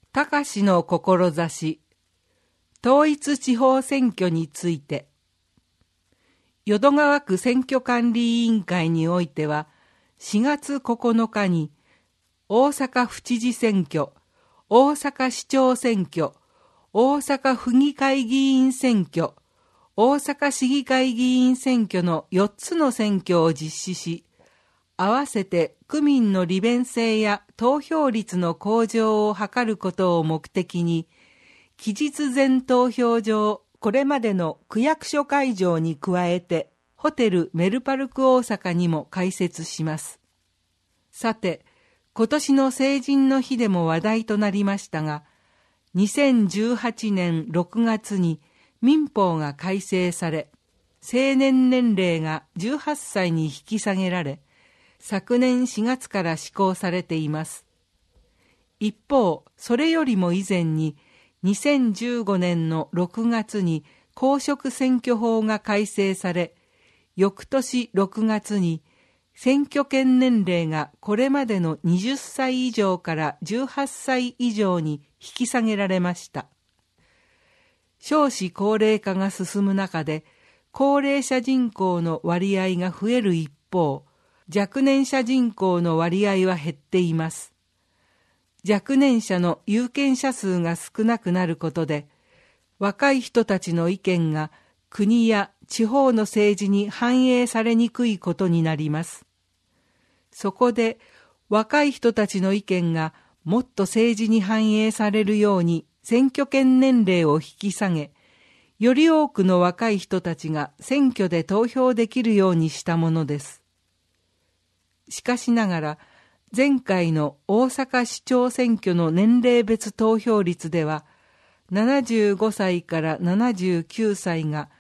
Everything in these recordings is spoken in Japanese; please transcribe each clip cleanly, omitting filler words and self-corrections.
隆の志、統一地方選挙について。淀川区選挙管理委員会においては、4月9日に、大阪府知事選挙、大阪市長選挙、大阪府議会議員選挙、大阪市議会議員選挙の4つの選挙を実施し、合わせて区民の利便性や投票率の向上を図ることを目的に、期日前投票場、これまでの区役所会場に加えて、ホテルメルパルク大阪にも開設します。さて、今年の成人の日でも話題となりましたが、2018年6月に民法が改正され、成年年齢が18歳に引き下げられ、昨年4月から施行されています。一方、それよりも以前に、2015年の6月に公職選挙法が改正され、翌年6月に選挙権年齢がこれまでの20歳以上から18歳以上に引き下げられました。少子高齢化が進む中で、高齢者人口の割合が増える一方、若年者人口の割合は減っています。若年者の有権者数が少なくなることで、若い人たちの意見が国や地方の政治に反映されにくいことになります。そこで、若い人たちの意見がもっと政治に反映されるように選挙権年齢を引き下げ、より多くの若い人たちが選挙で投票できるようにしたものです。しかしながら、前回の大阪市長選挙の年齢別投票率では、75歳から79歳が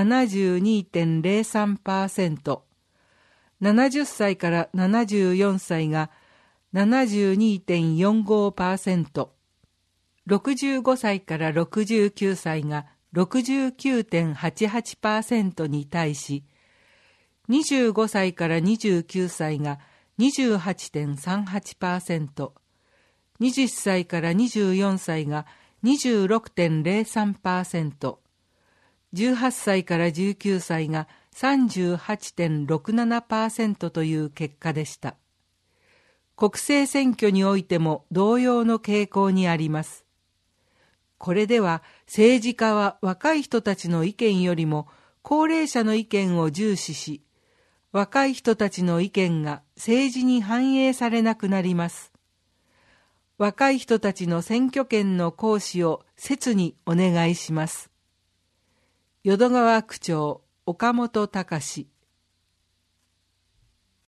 72.03%、70歳から74歳が 72.45%、65歳から69歳が 69.88% に対し、25歳から29歳が 28.38%、20歳から24歳が 26.03%、18歳から19歳が 38.67% という結果でした。国政選挙においても同様の傾向にあります。これでは政治家は若い人たちの意見よりも高齢者の意見を重視し、若い人たちの意見が政治に反映されなくなります。若い人たちの選挙権の行使を切にお願いします。淀川区長岡本隆。